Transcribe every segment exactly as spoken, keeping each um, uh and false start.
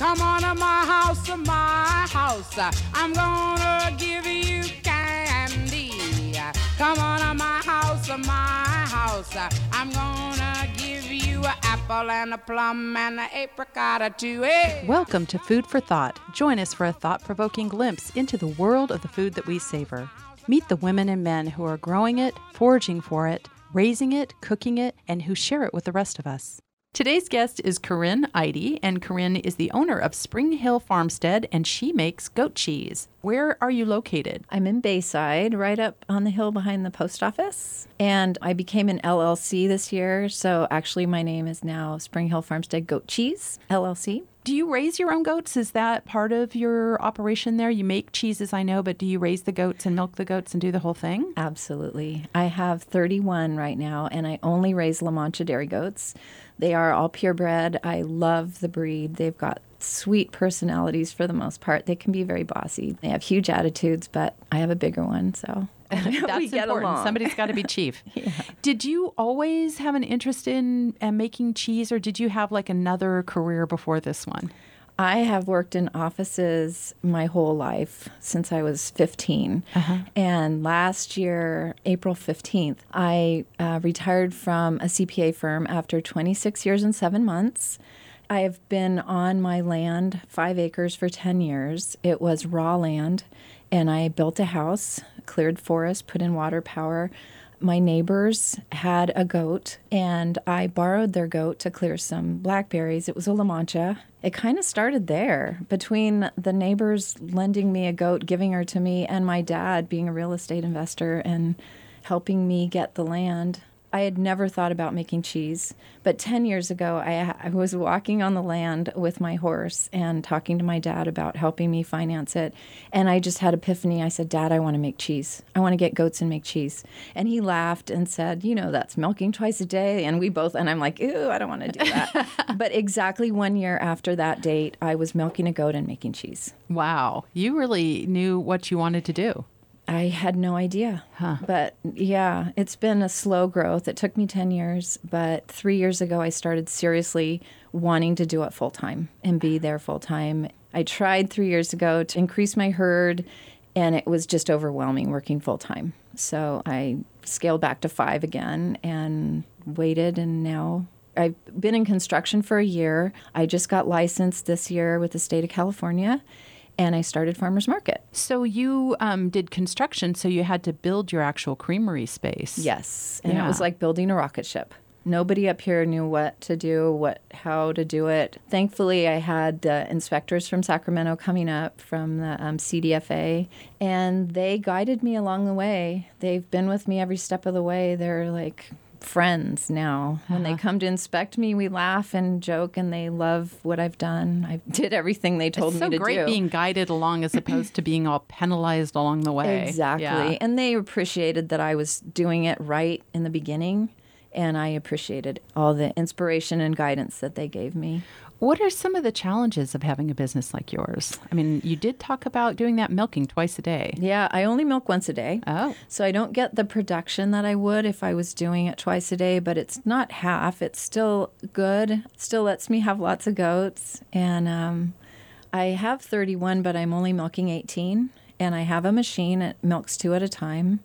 Come on to my house, to my house. I'm gonna give you candy. Come on to my house, to my house. I'm gonna give you an apple and a plum and an apricot too. Hey. Welcome to Food for Thought. Join us for a thought-provoking glimpse into the world of the food that we savor. Meet the women and men who are growing it, foraging for it, raising it, cooking it, and who share it with the rest of us. Today's guest is Corinne Eide, and Corinne is the owner of Spring Hill Farmstead, and she makes goat cheese. Where are you located? I'm in Bayside, right up on the hill behind the post office. And I became an L L C this year, so actually my name is now Spring Hill Farmstead Goat Cheese, L L C. Do you raise your own goats? Is that part of your operation there? You make cheeses, I know, but do you raise the goats and milk the goats and do the whole thing? Absolutely. I have thirty-one right now, and I only raise La Mancha dairy goats. They are all purebred. I love the breed. They've got sweet personalities for the most part. They can be very bossy. They have huge attitudes, but I have a bigger one, so That's we get important. along. Somebody's got to be chief. Yeah. Did you always have an interest in uh, making cheese, or did you have like another career before this one? I have worked in offices my whole life since I was fifteen. Uh-huh. And last year, April fifteenth, I uh, retired from a C P A firm after twenty-six years and seven months. I have been on my land, five acres, for ten years. It was raw land, and I built a house, cleared forest, put in water power. My neighbors had a goat, and I borrowed their goat to clear some blackberries. It was a La Mancha. It kind of started there, between the neighbors lending me a goat, giving her to me, and my dad being a real estate investor and helping me get the land. I had never thought about making cheese, but ten years ago, I, I was walking on the land with my horse and talking to my dad about helping me finance it, and I just had epiphany. I said, Dad, I want to make cheese. I want to get goats and make cheese. And he laughed and said, you know, that's milking twice a day, and we both, and I'm like, ew, I don't want to do that. But exactly one year after that date, I was milking a goat and making cheese. Wow. You really knew what you wanted to do. I had no idea. Huh. But yeah, it's been a slow growth. It took me ten years, but three years ago I started seriously wanting to do it full time and be there full time. I tried three years ago to increase my herd, and it was just overwhelming working full time. So I scaled back to five again and waited, and now I've been in construction for a year. I just got licensed this year with the state of California. And I started Farmers Market. So you um, did construction, so you had to build your actual creamery space. Yes, and Yeah. it was like building a rocket ship. Nobody up here knew what to do, what, how to do it. Thankfully, I had the inspectors from Sacramento coming up from the um, C D F A, and they guided me along the way. They've been with me every step of the way. They're like friends now. When Uh-huh. they come to inspect me, we laugh and joke, and they love what I've done. I did everything they told It's me so to great do. being guided along as opposed to being all penalized along the way. Exactly. Yeah. And they appreciated that I was doing it right in the beginning, and I appreciated all the inspiration and guidance that they gave me. What are some of the challenges of having a business like yours? I mean, you did talk about doing that milking twice a day. Yeah, I only milk once a day. Oh. So I don't get the production that I would if I was doing it twice a day, but it's not half. It's still good. It still lets me have lots of goats. And um, I have thirty-one, but I'm only milking eighteen. And I have a machine that milks two at a time.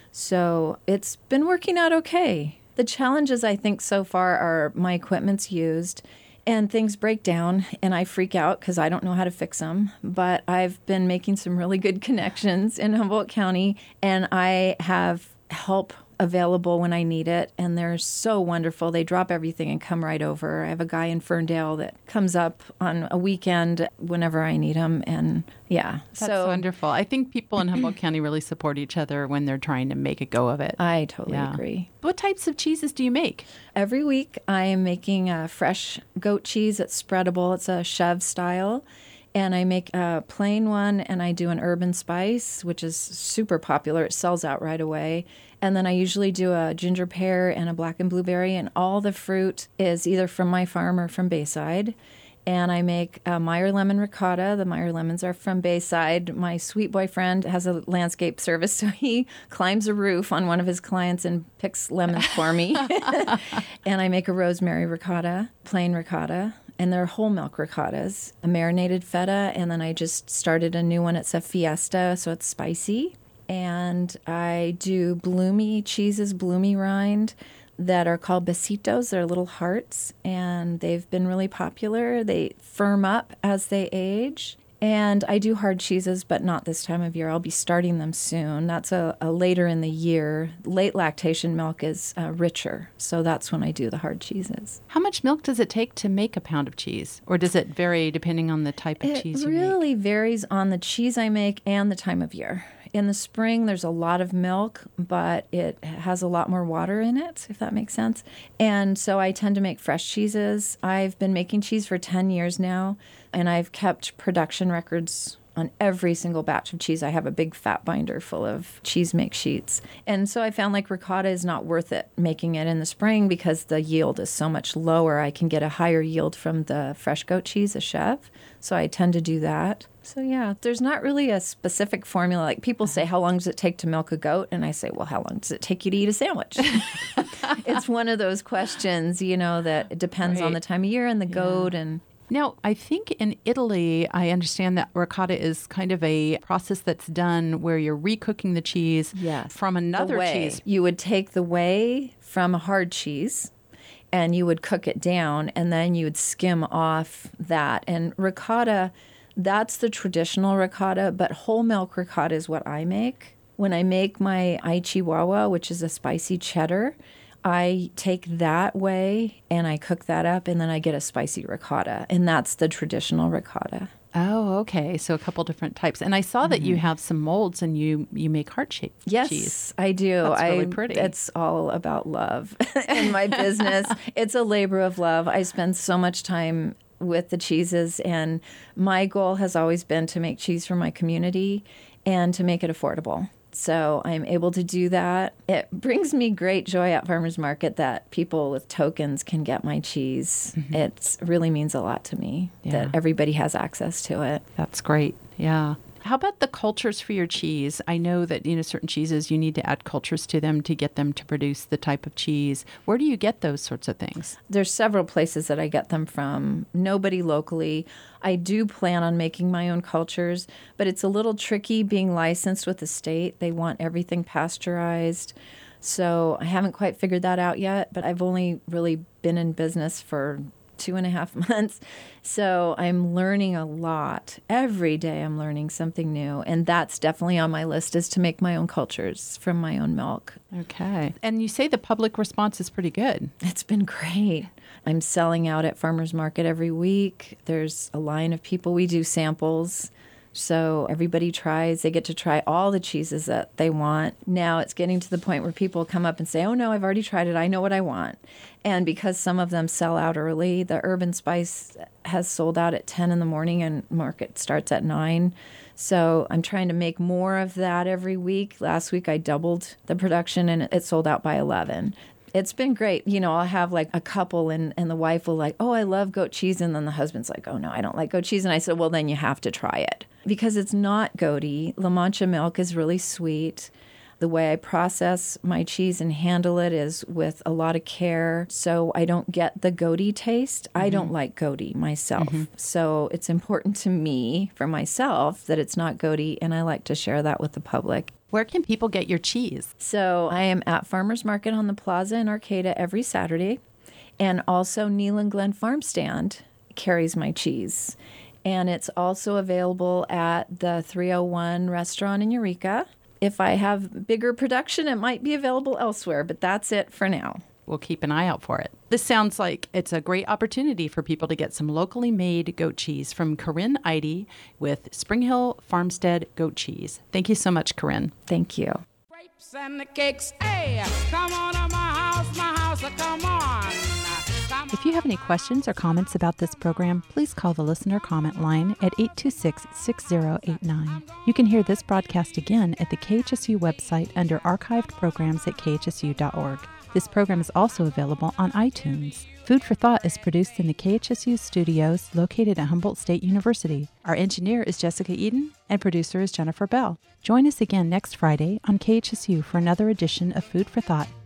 So it's been working out okay. The challenges, I think, so far are my equipment's used and things break down and I freak out because I don't know how to fix them. But I've been making some really good connections in Humboldt County, and I have help available when I need it, and they're so wonderful. They drop everything and come right over. I have a guy in Ferndale that comes up on a weekend whenever I need him, and yeah. That's so wonderful. I think people in Humboldt County really support each other when they're trying to make a go of it. I totally Yeah. agree. What types of cheeses do you make? Every week I am making a fresh goat cheese. It's spreadable. It's a Chev style. And I make a plain one, and I do an urban spice, which is super popular. It sells out right away. And then I usually do a ginger pear and a black and blueberry, and all the fruit is either from my farm or from Bayside. And I make a Meyer lemon ricotta. The Meyer lemons are from Bayside. My sweet boyfriend has a landscape service, so he climbs a roof on one of his clients and picks lemons for me. And I make a rosemary ricotta, plain ricotta. and they're whole milk ricottas, a marinated feta, and then I just started a new one. It's a fiesta, so it's spicy. And I do bloomy cheeses, bloomy rind, that are called besitos. They're little hearts, and they've been really popular. They firm up as they age. And I do hard cheeses, but not this time of year. I'll be starting them soon. That's a, a later in the year. Late lactation milk is uh, richer, so that's when I do the hard cheeses. How much milk does it take to make a pound of cheese? Or does it vary depending on the type of it cheese you make? It really varies on the cheese I make and the time of year. In the spring, there's a lot of milk, but it has a lot more water in it, if that makes sense. And so I tend to make fresh cheeses. I've been making cheese for ten years now, and I've kept production records on every single batch of cheese. I have a big fat binder full of cheese make sheets. And so I found like ricotta is not worth it making it in the spring because the yield is so much lower. I can get a higher yield from the fresh goat cheese, a chef. So I tend to do that. So yeah, there's not really a specific formula. Like people say, how long does it take to milk a goat? And I say, well, how long does it take you to eat a sandwich? It's one of those questions, you know, that it depends right. on the time of year and the yeah. goat. And now, I think in Italy, I understand that ricotta is kind of a process that's done where you're recooking the cheese yes. from another the whey. cheese. You would take the whey from a hard cheese and you would cook it down, and then you would skim off that. And ricotta, that's the traditional ricotta, but whole milk ricotta is what I make. When I make my Ai Chihuahua, which is a spicy cheddar, I take that whey and I cook that up, and then I get a spicy ricotta, and that's the traditional ricotta. Oh, okay. So a couple different types. And I saw that Mm-hmm. you have some molds and you, you make heart-shaped yes, cheese. Yes, I do. That's really I, pretty. It's all about love in my business. It's a labor of love. I spend so much time with the cheeses, and my goal has always been to make cheese for my community and to make it affordable. So I'm able to do that. It brings me great joy at Farmers Market that people with tokens can get my cheese. Mm-hmm. It really means a lot to me yeah. that everybody has access to it. That's great. Yeah. How about the cultures for your cheese? I know that, you know, certain cheeses, you need to add cultures to them to get them to produce the type of cheese. Where do you get those sorts of things? There's several places that I get them from. Nobody locally. I do plan on making my own cultures, but it's a little tricky being licensed with the state. They want everything pasteurized. So I haven't quite figured that out yet, but I've only really been in business for two and a half months. So I'm learning a lot. Every day I'm learning something new. And that's definitely on my list, is to make my own cultures from my own milk. Okay. And you say the public response is pretty good. It's been great. I'm selling out at Farmers Market every week. There's a line of people. We do samples. So everybody tries. They get to try all the cheeses that they want. Now it's getting to the point where people come up and say, oh, no, I've already tried it. I know what I want. And because some of them sell out early, the Urban Spice has sold out at ten in the morning and market starts at nine. So I'm trying to make more of that every week. Last week I doubled the production and it sold out by eleven. It's been great. You know, I'll have like a couple and, and the wife will like, oh, I love goat cheese. And then the husband's like, oh, no, I don't like goat cheese. And I said, well, then you have to try it because it's not goaty. La Mancha milk is really sweet. The way I process my cheese and handle it is with a lot of care, so I don't get the goaty taste. Mm-hmm. I don't like goaty myself. Mm-hmm. So it's important to me, for myself, that it's not goaty, and I like to share that with the public. Where can people get your cheese? So I am at Farmers Market on the Plaza in Arcata every Saturday, and also Neal and Glen Farm Stand carries my cheese. And it's also available at the three oh one restaurant in Eureka. If I have bigger production, it might be available elsewhere, but that's it for now. We'll keep an eye out for it. This sounds like it's a great opportunity for people to get some locally made goat cheese from Corinne Eide with Spring Hill Farmstead Goat Cheese. Thank you so much, Corinne. Thank you. Grapes and the cakes, hey, come on to my house, my house, come on. If you have any questions or comments about this program, please call the listener comment line at eight two six, six zero eight nine. You can hear this broadcast again at the K H S U website under archived programs at k h s u dot org. This program is also available on iTunes. Food for Thought is produced in the K H S U studios located at Humboldt State University. Our engineer is Jessica Eden, and producer is Jennifer Bell. Join us again next Friday on K H S U for another edition of Food for Thought.